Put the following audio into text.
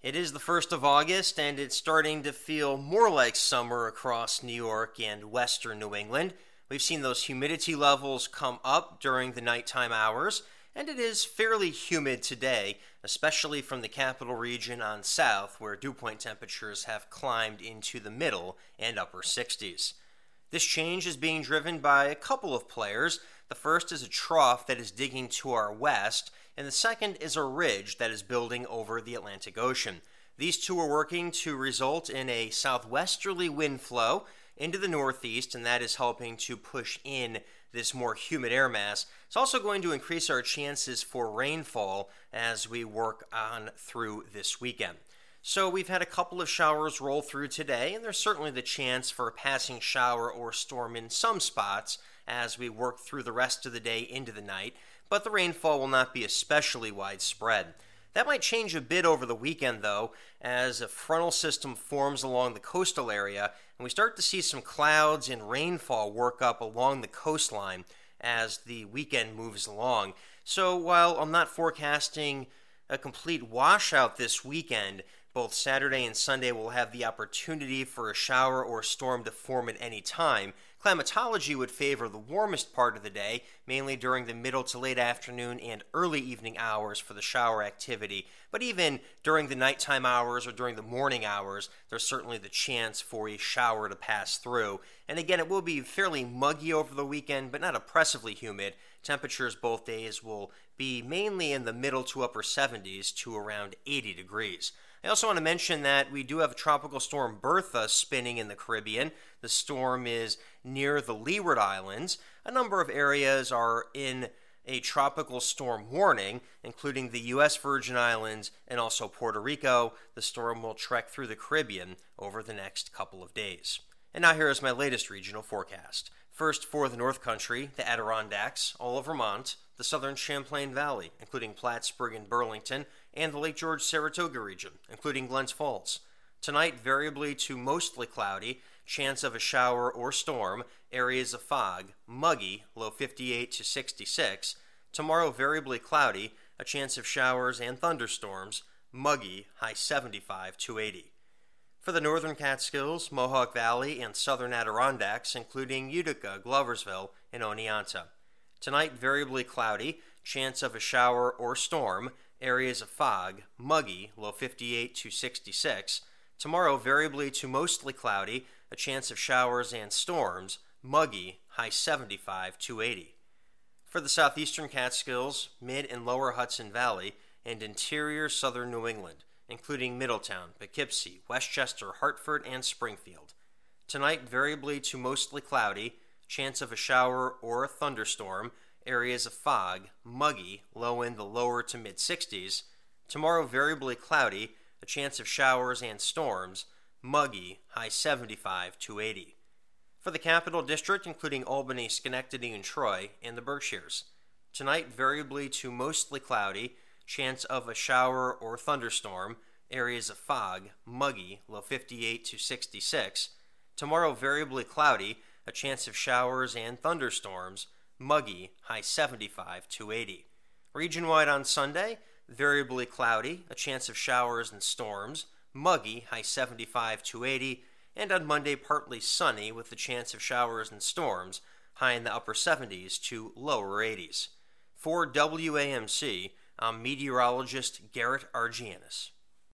It is the 1st of August, and it's starting to feel more like summer across New York and western New England. We've seen those humidity levels come up during the nighttime hours, and it is fairly humid today, especially from the capital region on south, where dew point temperatures have climbed into the middle and upper 60s. This change is being driven by a couple of players. The first is a trough that is digging to our west, and the second is a ridge that is building over the Atlantic Ocean. These two are working to result in a southwesterly wind flow into the northeast, and that is helping to push in this more humid air mass. It's also going to increase our chances for rainfall as we work on through this weekend. So we've had a couple of showers roll through today, and there's certainly the chance for a passing shower or storm in some spots as we work through the rest of the day into the night, but the rainfall will not be especially widespread. That might change a bit over the weekend, though, as a frontal system forms along the coastal area, and we start to see some clouds and rainfall work up along the coastline as the weekend moves along. So while I'm not forecasting a complete washout this weekend, both Saturday and Sunday will have the opportunity for a shower or storm to form at any time. Climatology would favor the warmest part of the day, mainly during the middle to late afternoon and early evening hours for the shower activity. But even during the nighttime hours or during the morning hours, there's certainly the chance for a shower to pass through. And again, it will be fairly muggy over the weekend, but not oppressively humid. Temperatures both days will be mainly in the middle to upper 70s to around 80 degrees. I also want to mention that we do have Tropical Storm Bertha spinning in the Caribbean. The storm is near the Leeward Islands. A number of areas are in a tropical storm warning, including the U.S. Virgin Islands and also Puerto Rico. The storm will trek through the Caribbean over the next couple of days. And now here is my latest regional forecast. First, for the North Country, the Adirondacks, all of Vermont, the southern Champlain Valley, including Plattsburgh and Burlington, and the Lake George-Saratoga region, including Glens Falls. Tonight, variably to mostly cloudy, chance of a shower or storm, areas of fog, muggy, low 58 to 66. Tomorrow, variably cloudy, a chance of showers and thunderstorms, muggy, high 75 to 80. For the northern Catskills, Mohawk Valley, and southern Adirondacks, including Utica, Gloversville, and Oneonta. Tonight, variably cloudy, chance of a shower or storm, areas of fog, muggy, low 58 to 66. Tomorrow, variably to mostly cloudy, a chance of showers and storms, muggy, high 75 to 80. For the southeastern Catskills, mid and lower Hudson Valley, and interior southern New England, including Middletown, Poughkeepsie, Westchester, Hartford, and Springfield. Tonight, variably to mostly cloudy, chance of a shower or a thunderstorm, areas of fog, muggy, low in the lower to mid-60s. Tomorrow, variably cloudy, a chance of showers and storms, muggy, high 75 to 80. For the Capital District, including Albany, Schenectady, and Troy, and the Berkshires. Tonight, variably to mostly cloudy, chance of a shower or thunderstorm, areas of fog, muggy, low 58 to 66. Tomorrow, variably cloudy, a chance of showers and thunderstorms, muggy, high 75 to 80. Region-wide on Sunday, variably cloudy, a chance of showers and storms, muggy, high 75 to 80, and on Monday, partly sunny with the chance of showers and storms, high in the upper 70s to lower 80s. For WAMC, I'm meteorologist Garrett Argianis.